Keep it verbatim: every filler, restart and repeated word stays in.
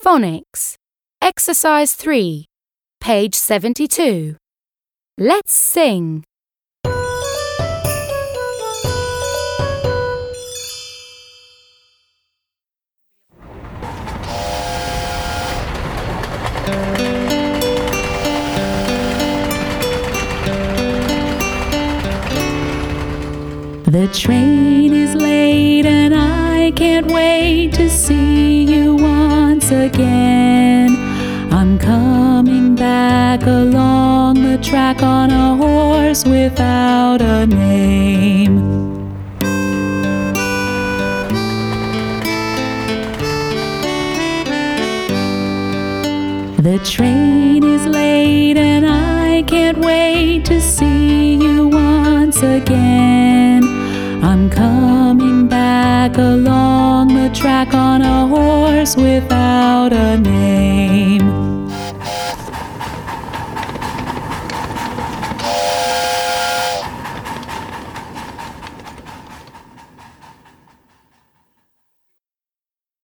Phonics. Exercise three, page seventy-two. Let's sing. The train is late and I can't wait to see you once again. I'm coming back along the track on a horse without a name. The train is late and I can't wait to see you once again. I'm coming back along the track on a horse without a name.